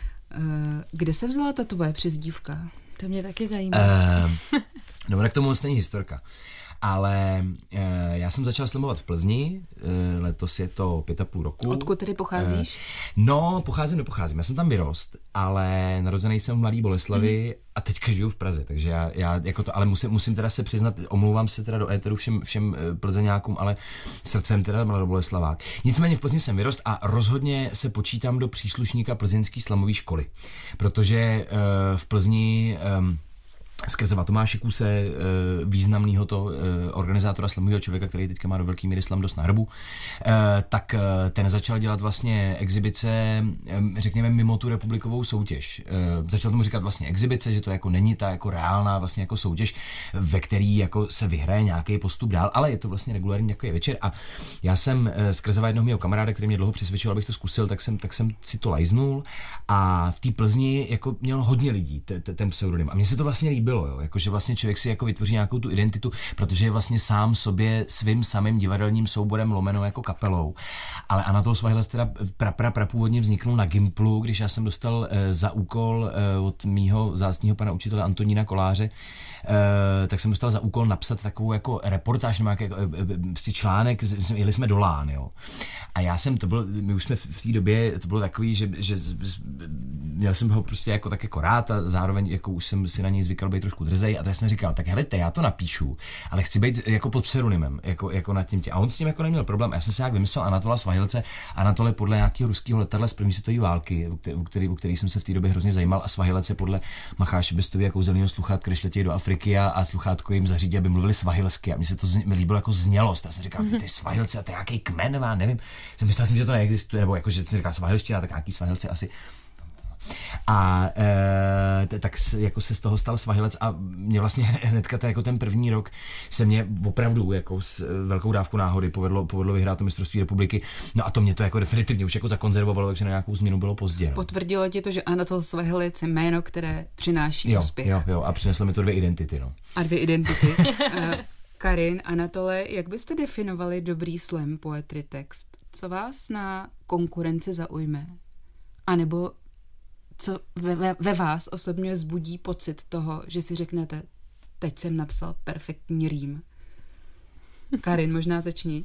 Kde se vzala ta tvoje přezdívka? To mě taky zajímá. Uh, no, tak to moc není historka. Ale uh, já jsem začal slamovat v Plzni, uh, letos je to pět a půl roku. Odkud tedy pocházíš? Uh, no, pocházím, nepocházím. Já jsem tam vyrost, ale narozený jsem v Mladé Boleslavi mm. a teďka žiju v Praze, takže já, já jako to, ale musím, musím teda se přiznat, omlouvám se teda do éteru všem, všem Plzeňákům, ale srdcem teda Mladoboleslavák. Nicméně v Plzni jsem vyrost a rozhodně se počítám do příslušníka plzeňské slamové školy, protože uh, v Plzni um, skrze Tomáše Kuse, významného to organizátora slamového člověka, který teďka má do velký míry slam dost na hrbu, tak ten začal dělat vlastně exibice, řekněme, mimo tu republikovou soutěž. Začal tomu říkat vlastně exibice, že to jako není ta jako reálná vlastně jako soutěž, ve který jako se vyhraje nějaký postup dál, ale je to vlastně regulární takový večer a já jsem skrze jednoho mého kamaráda, který mě dlouho přesvědčil, abych to zkusil, tak jsem, tak jsem si to lajznul a v té Plzni jako mělo hodně lidí t- t- ten pseudonym a mně se to vlastně líbilo. Jo, jakože vlastně člověk si jako vytvoří nějakou tu identitu, protože je vlastně sám sobě svým samým divadelním souborem lomeno jako kapelou. Ale Anatol Svahilec teda pra, pra, pra původně vzniknul na Gimplu, když já jsem dostal e, za úkol e, od mýho vzácného pana učitele Antonína Koláře, e, tak jsem dostal za úkol napsat takovou jako reportáž nebo nějaký e, článek, jeli jsme do Lán, jo. A já jsem, to bylo, my už jsme v té době, to bylo takový, že, že měl jsem ho prostě jako tak jako rád a zároveň jako už jsem si na něj zvykal být trošku drzej a tak jsem říkal, tak helejte, já to napíšu, ale chci být jako pod pseudonymem, jako, jako nad tím tě. A on s tím jako neměl problém. Já jsem si jak vymyslel Anatola Svahilce. Anatol je podle nějakého ruského letadla z první světové války, o který, o který jsem se v té době hrozně zajímal, a Svahilec je podle Macháše Bestovi jako kouzelného sluchátka, když letějí do Afriky a, a sluchátko jim zařídí, aby mluvili svahilsky. A mně se to zně, mi líbilo jako znělost. Já jsem říkal, ty, ty Svahilce, a to je nějaký kmen, já nevím. Jsem myslel jsem, že to neexistuje, nebo jako, že jsem říkal svahilština, tak nějaký Svahilci asi. A e, t- tak s, jako se z toho stal Svahilec a mě vlastně hnedka t- jako ten první rok se mě opravdu jako s velkou dávkou náhody povedlo, povedlo vyhrát to mistrovství republiky. No a to mě to jako definitivně už jako zakonzervovalo, takže na nějakou změnu bylo pozdě. No. Potvrdilo ti to, že Anatol Svahilec je jméno, které přináší jo, úspěch. Jo, jo, a přineslo mi to dvě identity. No. A dvě identity. uh, Karin, Anatole, jak byste definovali dobrý slam poetry text? Co vás na konkurenci zaujme? A nebo co ve, ve, ve vás osobně vzbudí pocit toho, že si řeknete, teď jsem napsal perfektní rým. Karin, možná začni.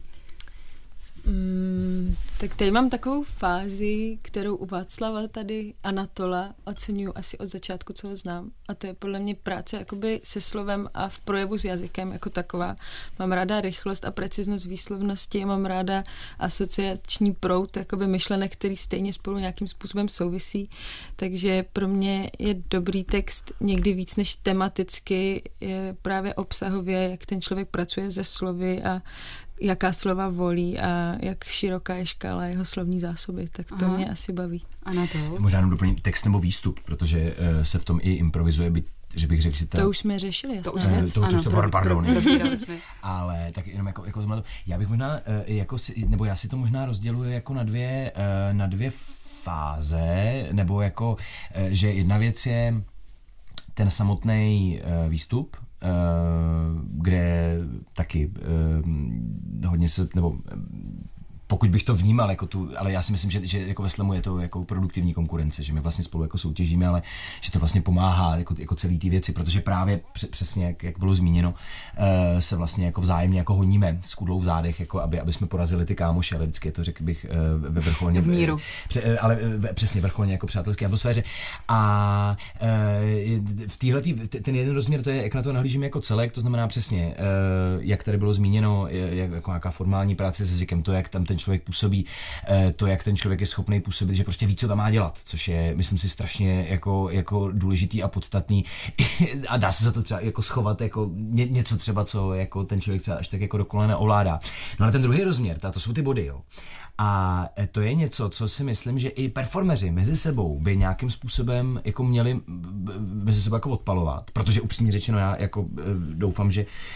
Mm, tak teď mám takovou fázi, kterou u Václava tady Anatola oceňuji asi od začátku, co ho znám. A to je podle mě práce jakoby se slovem a v projevu s jazykem jako taková. Mám ráda rychlost a preciznost výslovnosti, mám ráda asociační proud jakoby myšlenek, který stejně spolu nějakým způsobem souvisí. Takže pro mě je dobrý text někdy víc než tematicky, je právě obsahově, jak ten člověk pracuje se slovy a jaká slova volí a jak široká je škála jeho slovní zásoby, tak to Aha. mě asi baví. Anatol? Možná jenom doplnit text nebo výstup, protože uh, se v tom i improvizuje, byť, že bych řekl, že ta... To už jsme řešili, jasně. To už jsme, uh, to, ano, to, to, pardon. jsme. Ale tak jenom jako, jako zmladu. Já bych možná, uh, jako si, nebo já si to možná rozděluji jako na dvě, uh, na dvě fáze, nebo jako, uh, že jedna věc je ten samotný uh, výstup, Uh, kde taky uh, hodně se, nebo uh, pokud bych to vnímal jako tu, ale já si myslím, že, že jako ve slamu je to jako produktivní konkurence, že my vlastně spolu jako soutěžíme, ale že to vlastně pomáhá jako, jako celý ty věci, protože právě přesně, jak, jak bylo zmíněno, uh, se vlastně jako vzájemně jako honíme s kudlou v zádech, jako aby, aby jsme porazili ty kámoše, ale vždycky je to, řekl bych, uh, ve vrcholně, v míru. Pře, uh, ale uh, přesně vrcholně jako přátelské atmosféře. A uh, v téhletý, ten jeden rozměr, to je, jak na to nahlížíme jako celek, to znamená přesně, uh, jak tady bylo zmíněno, jak, jako nějaká formální práce s jazykem, to, jak tam ten člověk působí, to, jak ten člověk je schopný působit, že prostě ví, co tam má dělat, což je, myslím si, strašně jako, jako důležitý a podstatný a dá se za to třeba jako schovat jako ně, něco třeba, co jako ten člověk třeba až tak jako dokonale neovládá. No ale ten druhý rozměr, to jsou ty body, jo. A to je něco, co si myslím, že i performeři mezi sebou by nějakým způsobem jako měli mezi sebou jako odpalovat, protože upřímně řečeno já jako doufám, že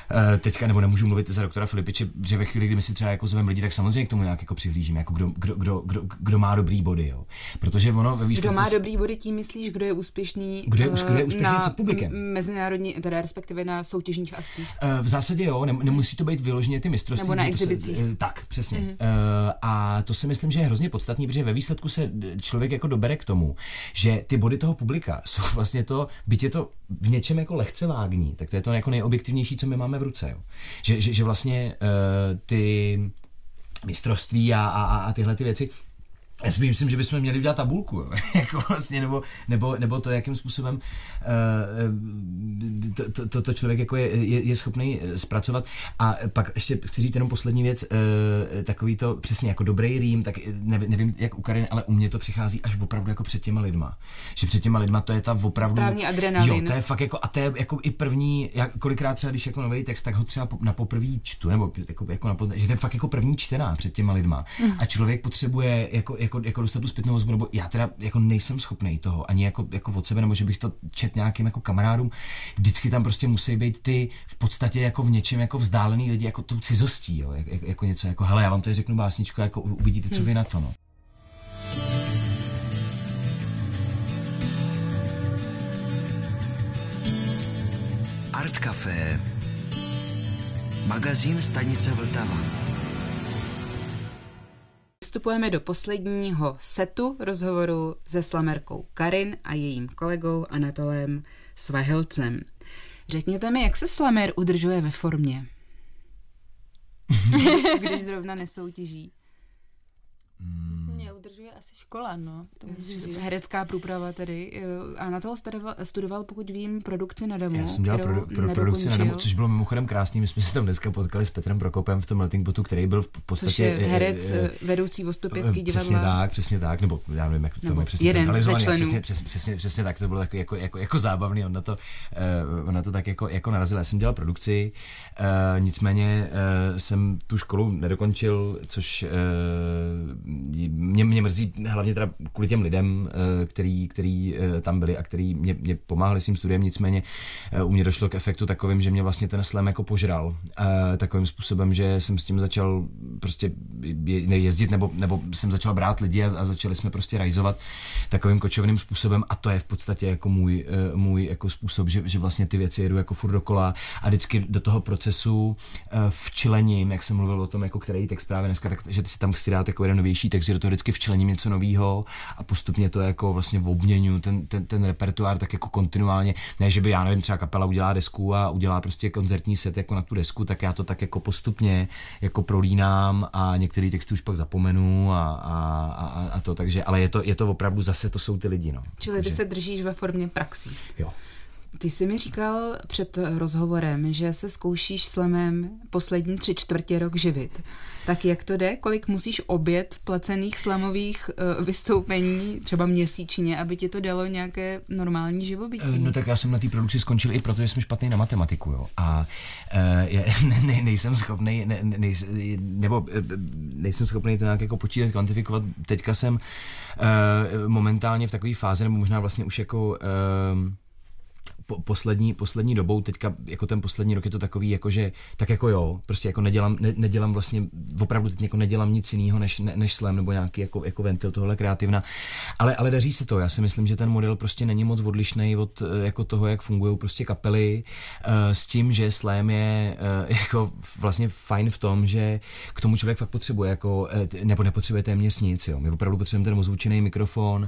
teďka, nebo nemůžu mluvit za doktora Filipiče, že ve chvíli, kdy my si třeba jako zvem lidi, tak samozřejmě k tomu nějak jako přihlížíme, jako kdo, kdo, kdo, kdo, kdo má dobrý body, jo. Protože ono ve výsledku... Kdo má dobrý body, tím myslíš, kdo je úspěšný, kdo je, kdo je úspěšný na před publikem? Mezinárodní, teda respektive na soutěžních akcích. V zásadě jo, nemusí to být vyloženě ty mistrovství. Nebo na exhibicích. Tak, přesně. Mm-hmm. A to si myslím, že je hrozně podstatný, protože ve výsledku se člověk jako dobere k tomu, že ty body toho publika jsou vlastně to, byť je to v něčem jako lehce vágní, tak to je to jako nejobjektivnější, co my máme v ruce. Jo. Že, že, že vlastně uh, ty mistrovství a, a, a tyhle ty věci, já si myslím, že bychom měli udělat tabulku, jako vlastně, nebo, nebo, nebo to, jakým způsobem uh, to, to, to, to člověk jako je, je, je schopný zpracovat. A pak ještě chci říct jenom poslední věc, uh, takový to přesně jako dobrý rým, tak nevím, nevím jak u Karin, ale u mě to přichází až opravdu jako před těma lidma. Že před těma lidma to je ta opravdu... Správný adrenalin. Jo, to je fakt jako, a to je jako i první, jak kolikrát třeba, když jako nový text, tak ho třeba na poprvý čtu, nebo jako, jako na poprvý, že to je fakt jako první čtená před těma lidma. Mm. A člověk potřebuje jako, jako, jako dostat tu zpětnou vazbu, nebo já teda jako nejsem schopnej toho, ani jako, jako od sebe, nebo že bych to čet nějakým jako kamarádům. Vždycky tam prostě musí být ty v podstatě jako v něčem jako vzdálený lidi, jako tou cizostí, jo, jako, jako něco jako, hele, já vám tady řeknu básničku, jako uvidíte, co vy na to, no. Art Café, magazín stanice Vltava. Vstupujeme do posledního setu rozhovoru se slamerkou Karin a jejím kolegou Anatolem Svahelcem. Řekněte mi, jak se slamer udržuje ve formě, když zrovna nesoutěží? Mě udržuje asi škola, no. To herecká průprava tedy. Anatol studoval, studoval, pokud vím, produkci na Damu. Já jsem dělal pro, pro produkci na Damu, což bylo mimochodem krásný. My jsme se tam dneska potkali s Petrem Prokopem v tom Melting Potu, který byl v podstatě... Což je herec, je, vedoucí o sto pětky divadla. Přesně tak, přesně tak, nebo já nevím, jak to je přesně centralizovaný. Přesně, přesně, přesně, přesně tak, to bylo jako, jako, jako, jako zábavný, on na to, uh, on na to tak jako, jako narazil. Já jsem dělal produkci, uh, nicméně uh, jsem tu školu nedokončil, což uh, mě, mě mrzí hlavně teda kvůli těm lidem, který, který tam byli a který mě, mě pomáhali s tím studiem, nicméně u mě došlo k efektu takovým, že mě vlastně ten slam jako požral. Takovým způsobem, že jsem s tím začal prostě jezdit, nebo, nebo jsem začal brát lidi a, a začali jsme prostě rajzovat takovým kočovným způsobem a to je v podstatě jako můj, můj jako způsob, že, že vlastně ty věci jedu jako furt dokola a vždycky do toho procesu včlením, jak jsem mluvil o tom, jako který text právě dneska, tak, že ty si tam chci dát jako jeden novější text, že do toho vždycky včlením něco nového a postupně to jako vlastně obměňu ten, ten, ten repertoár tak jako kontinuálně, ne, že by, já nevím, třeba kapela udělá desku a udělá prostě koncertní set jako na tu desku, tak já to tak jako postupně jako prolínám a některé texty už pak zapomenu a, a, a, a to, takže, ale je to, je to opravdu zase, to jsou ty lidi, no. Čili ty takže... se držíš ve formě praxí. Jo. Ty jsi mi říkal před rozhovorem, že se zkoušíš slamem poslední tři čtvrtě rok živit. Tak jak to jde? Kolik musíš objet placených slamových uh, vystoupení, třeba měsíčně, aby ti to dalo nějaké normální živobytí? No tak já jsem na té produkci skončil i proto, že jsem špatný na matematiku, jo. A uh, je, ne, nejsem schopný, ne, ne, nebo nejsem schopný to nějak jako počítat, kvantifikovat. Teďka jsem uh, momentálně v takové fázi, nebo možná vlastně už jako... Uh, poslední, poslední dobou, teďka jako ten poslední rok je to takový, jako že tak jako jo, prostě jako nedělám, ne, nedělám vlastně, opravdu teď jako nedělám nic jiného než, ne, než slam nebo nějaký jako, jako ventil tohle kreativna, ale, ale daří se to, já si myslím, že ten model prostě není moc odlišný od jako toho, jak fungují prostě kapely, uh, s tím, že slam je uh, jako vlastně fajn v tom, že k tomu člověk fakt potřebuje jako, uh, nebo nepotřebuje téměř nic, jo, my opravdu potřebujeme ten ozvučený mikrofon,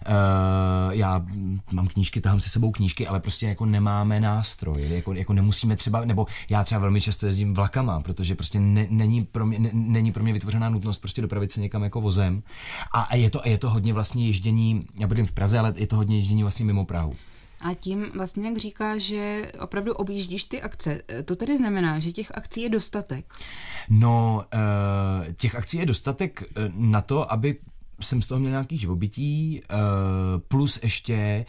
uh, já mám knížky, tahám se sebou knížky, ale prostě jako nemáme nástroj, jako, jako nemusíme třeba, nebo já třeba velmi často jezdím vlakama, protože prostě ne, není, pro mě, ne, není pro mě vytvořená nutnost prostě dopravit se někam jako vozem a, a, je, to, a je to hodně vlastně ježdění, já bydlím v Praze, ale je to hodně ježdění vlastně mimo Prahu. A tím vlastně, jak říkáš, že opravdu objíždíš ty akce, to tedy znamená, že těch akcí je dostatek? No, uh, těch akcí je dostatek na to, aby jsem z toho měl nějaký živobytí, plus ještě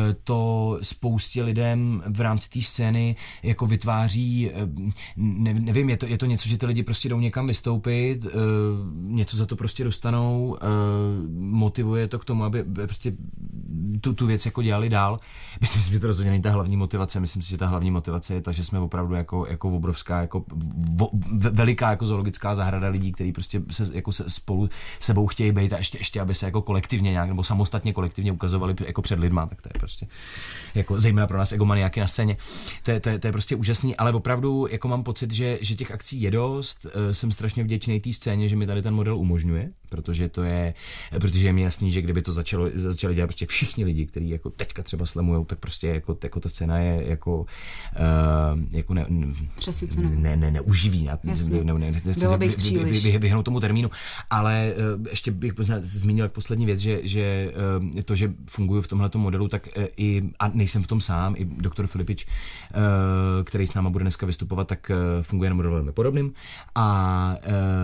to spoustě lidem v rámci té scény jako vytváří, nevím, je to, je to něco, že ty lidi prostě jdou někam vystoupit, něco za to prostě dostanou, motivuje to k tomu, aby prostě tu, tu věc jako dělali dál. Myslím si, že to rozhodně není ta hlavní motivace, myslím si, že ta hlavní motivace je ta, že jsme opravdu jako, jako obrovská, jako vo, veliká jako zoologická zahrada lidí, kteří prostě se, jako se spolu sebou chtějí být a ještě, ještě aby se jako kolektivně nějak nebo samostatně kolektivně ukazovali jako před lidma, tak to je prostě jako zejména pro nás egomaniáky na scéně. To je, to je, to je prostě úžasný, ale opravdu jako mám pocit, že, že těch akcí je dost. Jsem strašně vděčný té scéně, že mi tady ten model umožňuje, protože to je, protože je mi jasný, že kdyby to začalo, začali dělat prostě všichni lidi, kteří jako teďka třeba slamujou, tak prostě jako, jako ta scéna je jako uh, jako ne, ne, ne, neuživý. Jasně. Ne, ne, ne, Bylo bych vy, vy, vy, vyhnout tomu termínu, ale uh, ještě bych zmínil jak poslední věc, že, že uh, to, že funguju v tomhletom modelu, tak uh, i, a nejsem v tom sám, i doktor Filipič, uh, který s náma bude dneska vystupovat, tak uh, funguje na modelu velmi podobným. A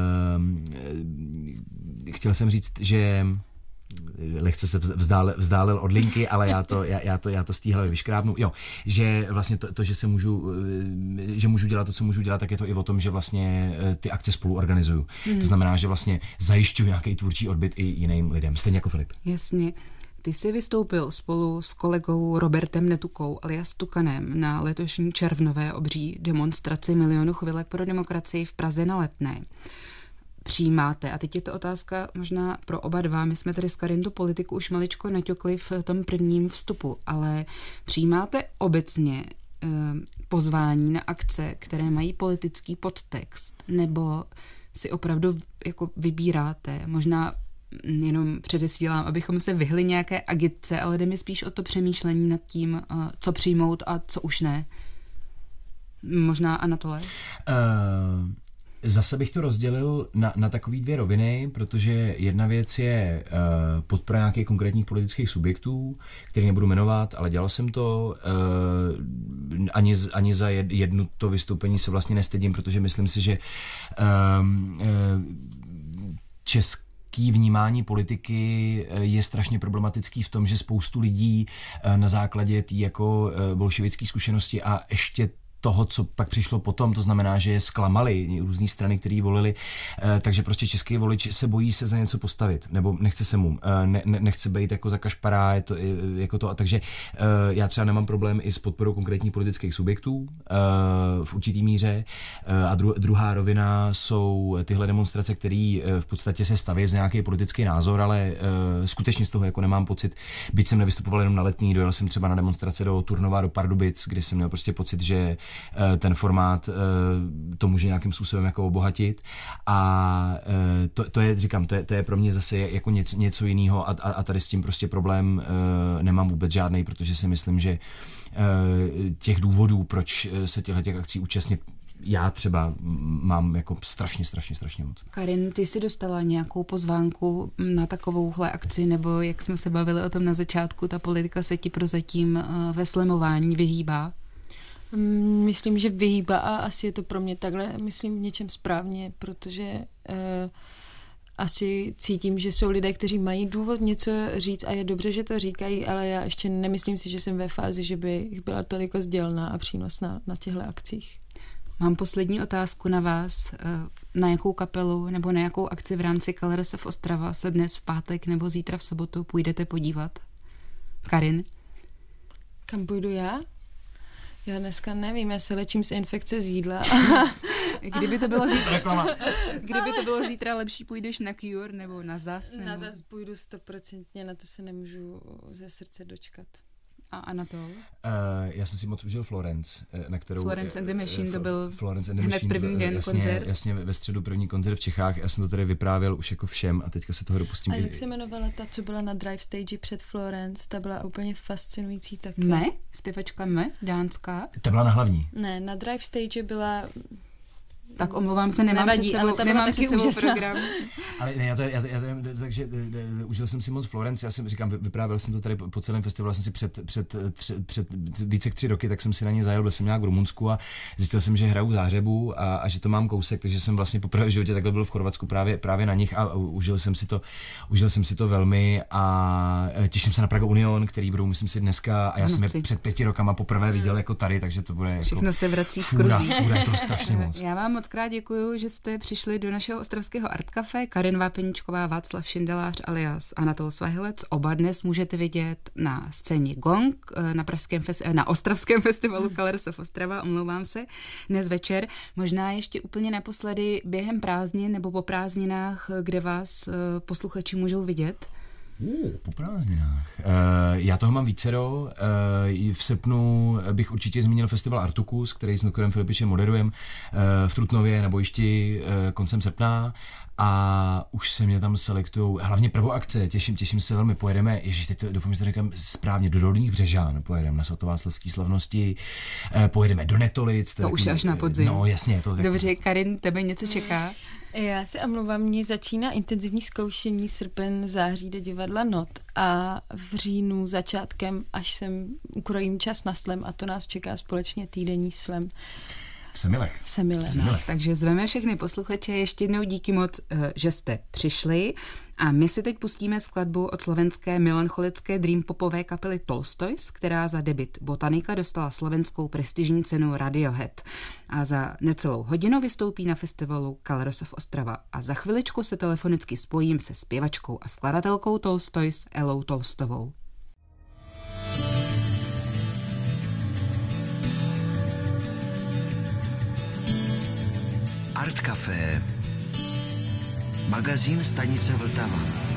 uh, chtěl jsem říct, že lehce se vzdálil, vzdálil od linky, ale já to, já, já to, já to z té hlavy vyškrábnu. Jo, že vlastně to, to, že se můžu, že můžu dělat to, co můžu dělat, tak je to i o tom, že vlastně ty akce spolu organizuju. Hmm. To znamená, že vlastně zajišťuji nějaký tvůrčí odbyt i jiným lidem, stejně jako Filip. Jasně. Ty jsi vystoupil spolu s kolegou Robertem Netukou alias Tukanem na letošní červnové obří demonstraci Milionu chvilek pro demokracii v Praze na Letné. Přijímáte, a teď je to otázka možná pro oba dva, my jsme tady s Karin tu politiku už maličko naťukli v tom prvním vstupu, ale přijímáte obecně e, pozvání na akce, které mají politický podtext, nebo si opravdu jako vybíráte, možná jenom předesílám, abychom se vyhli nějaké agitce, ale jde mi spíš o to přemýšlení nad tím, co přijmout a co už ne. Možná Anatole? Uh... Zase bych to rozdělil na, na takové dvě roviny, protože jedna věc je uh, podpora nějakých konkrétních politických subjektů, který nebudu jmenovat, ale dělal jsem to. Uh, ani, ani za jednu to vystoupení se vlastně nestydím, protože myslím si, že uh, uh, český vnímání politiky je strašně problematický v tom, že spoustu lidí uh, na základě té jako uh, bolševické zkušenosti a ještě toho, co pak přišlo potom, to znamená, že je zklamali různý strany, které volili, takže prostě český volič se bojí se za něco postavit, nebo nechce se mu, ne, nechce být jako za kašpará, je to, jako to, a takže já třeba nemám problém i s podporou konkrétních politických subjektů v určitý míře a dru, druhá rovina jsou tyhle demonstrace, které v podstatě se staví z nějaký politický názor, ale skutečně z toho jako nemám pocit, byť jsem nevystupoval jenom na Letný, dojel jsem třeba na demonstrace do Turnova, do Pardubic, kde jsem měl prostě pocit, že ten formát to může nějakým způsobem jako obohatit a to, to je, říkám, to je, to je pro mě zase jako něco, něco jiného a, a tady s tím prostě problém nemám vůbec žádnej, protože si myslím, že těch důvodů, proč se těchto těch akcí účastnit, já třeba mám jako strašně, strašně, strašně moc. Karin, ty jsi dostala nějakou pozvánku na takovouhle akci, nebo jak jsme se bavili o tom na začátku, ta politika se ti prozatím ve slemování vyhýbá? Myslím, že vyhýbá a asi je to pro mě takhle, myslím v něčem správně, protože uh, asi cítím, že jsou lidé, kteří mají důvod něco říct a je dobře, že to říkají, ale já ještě nemyslím si, že jsem ve fázi, že by byla toliko sdělná a přínosná na těchto akcích. Mám poslední otázku na vás. Na jakou kapelu nebo na jakou akci v rámci Colors of Ostrava se dnes v pátek nebo zítra v sobotu půjdete podívat? Karin? Kam půjdu já? Já dneska nevím, já se léčím z infekce z jídla. Kdyby to bylo zítra, kdyby to bylo zítra lepší, půjdeš na Cure nebo na Zas? Nebo... Na Zas půjdu stoprocentně, na to se nemůžu ze srdce dočkat. A Anatol? Uh, já jsem si moc užil Florence, na kterou... Florence and the Machine, to byl Florence and the hned Machine, první den jasně, koncert. Jasně, ve středu první koncert v Čechách. Já jsem to tady vyprávěl už jako všem a teďka se toho dopustím. A jak se jmenovala ta, co byla na drive stage před Florence? Ta byla úplně fascinující taky. Me? Zpěvačka Me? Dánská? Ta byla na hlavní. Ne, na drive stage byla... Tak omlouvám se, nemám Nevadí, před sebou, ale nemám před sebou program. Ale ne, já to, já to, já to, takže užil jsem si moc Florence, já jsem říkám, vyprávěl jsem to tady po celém festivalu, jsem si před, před, před, před více jak tři roky, tak jsem si na ně zajel, byl jsem nějak v Rumunsku a zjistil jsem, že hraju v Záhřebu a, a že to mám kousek, takže jsem vlastně poprvé v životě takhle byl v Chorvatsku právě, právě na nich a užil jsem si to, užil jsem si to velmi a těším se na Praga Union, který budou, myslím si, dneska a já jsem je před pěti rokama poprvé viděl jako tady, takže to bude všechno jako, se vrací z kruzí. Bude to strašně moc. Já vám moc moc krát děkuju, že jste přišli do našeho ostravského Art Café. Karin Vápeníčková, Václav Šindelář alias Anatol Svahilec. Oba dnes můžete vidět na scéně Gong na, pražském festi- na ostravském festivalu Colors of Ostrava, omlouvám se, dnes večer. Možná ještě úplně naposledy během prázdnin nebo po prázdninách, kde vás posluchači můžou vidět. Uh, po prázdninách. Uh, já toho mám vícero. Uh, v srpnu bych určitě zmínil festival Artukus, který s Nukorem Filipičem moderujeme uh, v Trutnově na bojišti uh, koncem srpna. A už se mě tam selektujou, hlavně prvoakce, těším, těším se velmi, pojedeme, ježiš, teď to, doufám, že to říkám správně, do Dolních Břežán, pojedeme na svatováclavský slavnosti, eh, pojedeme do Netolic. To, to už až na podzim. No jasně. To Dobře, tak... Karin, tebe něco čeká? Já si omlouvám, mě začíná intenzivní zkoušení srpen, září do divadla Not a v říjnu začátkem, až sem ukrojím čas na Slam a to nás čeká společně týdenní Slam. V Semilech. V Semilech. No, takže zveme všechny posluchače. Ještě jednou díky moc, že jste přišli. A my si teď pustíme skladbu od slovenské melancholické dream popové kapely Tolstoys, která za debut Botanika dostala slovenskou prestižní cenu Radiohead. A za necelou hodinu vystoupí na festivalu Colors of Ostrava. A za chviličku se telefonicky spojím se zpěvačkou a skladatelkou Tolstoys Elou Tolstovou. Art Café, magazín stanice Vltava.